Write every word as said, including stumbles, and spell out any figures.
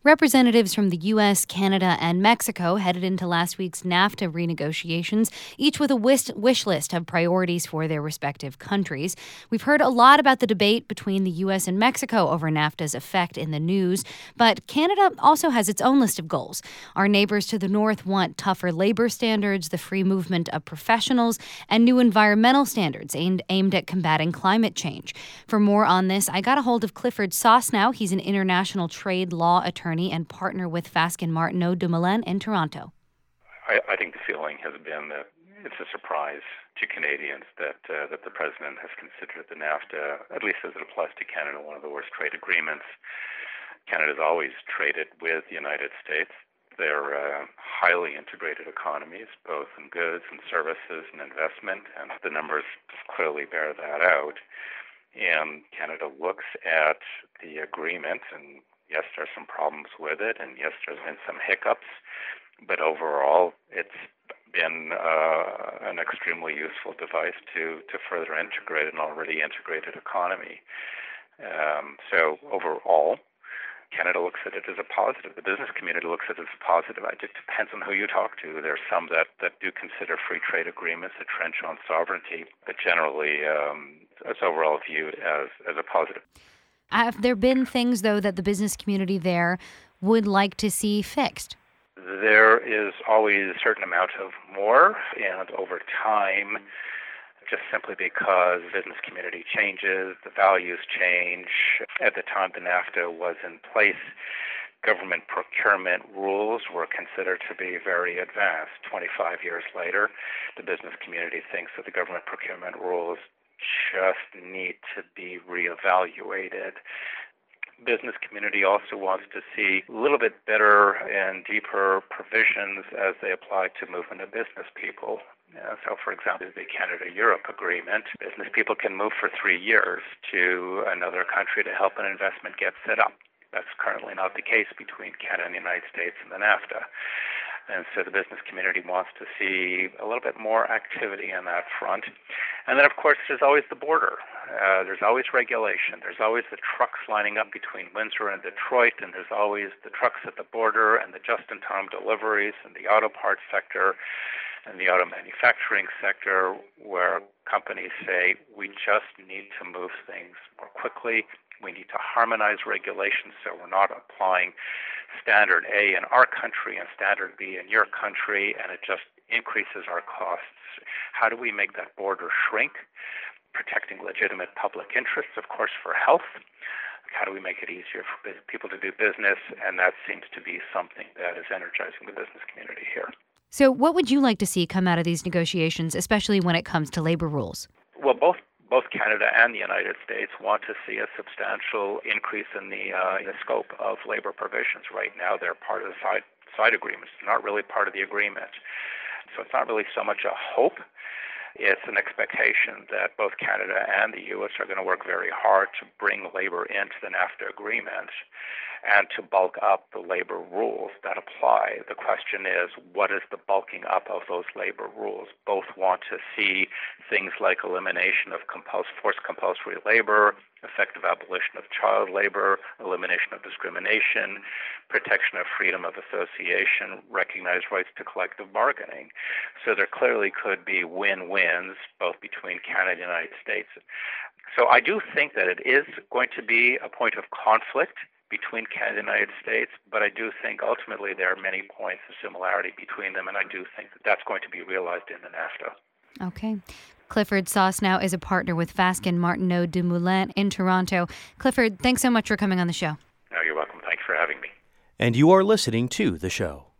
Representatives from the U S, Canada, and Mexico headed into last week's NAFTA renegotiations, each with a wish, wish list of priorities for their respective countries. We've heard a lot about the debate between the U S and Mexico over NAFTA's effect in the news, but Canada also has its own list of goals. Our neighbors to the north want tougher labor standards, the free movement of professionals, and new environmental standards aimed, aimed at combating climate change. For more on this, I got a hold of Clifford Sosnow. He's an international trade law attorney and partner with Fasken Martineau de Moulin in Toronto. I, I think the feeling has been that it's a surprise to Canadians that uh, that the president has considered the NAFTA, at least as it applies to Canada, one of the worst trade agreements. Canada's always traded with the United States. They're uh, highly integrated economies, both in goods and services and investment, and the numbers clearly bear that out. And Canada looks at the agreement, and yes, there's some problems with it, and yes, there's been some hiccups, but overall, it's been uh, an extremely useful device to, to further integrate an already integrated economy. Um, so overall, Canada looks at it as a positive. The business community looks at it as a positive. It depends on who you talk to. There's some that, that do consider free trade agreements that trench on sovereignty, but generally um, it's overall viewed as, as a positive. Have there been things, though, that the business community there would like to see fixed? There is always a certain amount of more, and over time, just simply because the business community changes, the values change. At the time the NAFTA was in place, government procurement rules were considered to be very advanced. twenty-five years later, the business community thinks that the government procurement rules just need to be reevaluated. Business community also wants to see a little bit better and deeper provisions as they apply to movement of business people. Uh, so, for example, the Canada-Europe agreement, business people can move for three years to another country to help an investment get set up. That's currently not the case between Canada and the United States and the NAFTA. And so the business community wants to see a little bit more activity on that front. And then, of course, there's always the border. Uh, there's always regulation. There's always the trucks lining up between Windsor and Detroit, and there's always the trucks at the border and the just-in-time deliveries and the auto parts sector and the auto manufacturing sector, where companies say, we just need to move things more quickly. We need to harmonize regulations so we're not applying standard A in our country and standard B in your country, and it just increases our costs. How do we make that border shrink, protecting legitimate public interests, of course, for health? How do we make it easier for people to do business? And that seems to be something that is energizing the business community here. So what would you like to see come out of these negotiations, especially when it comes to labor rules? Well, both Both Canada and the United States want to see a substantial increase in the, uh, in the scope of labor provisions. Right now, they're part of the side, side agreements. They're not really part of the agreement. So it's not really so much a hope. It's an expectation that both Canada and the U S are going to work very hard to bring labor into the NAFTA agreement and to bulk up the labor rules that apply. The question is, what is the bulking up of those labor rules? Both want to see things like elimination of compuls- forced compulsory labor, effective abolition of child labor, elimination of discrimination, protection of freedom of association, recognized rights to collective bargaining. So there clearly could be win-wins both between Canada and the United States. So I do think that it is going to be a point of conflict between Canada and the United States, but I do think ultimately there are many points of similarity between them, and I do think that that's going to be realized in the NAFTA. Okay. Clifford Sosnow is a partner with Fasken Martineau de Moulin in Toronto. Clifford, thanks so much for coming on the show. No, you're welcome. Thanks for having me. And you are listening to The Show.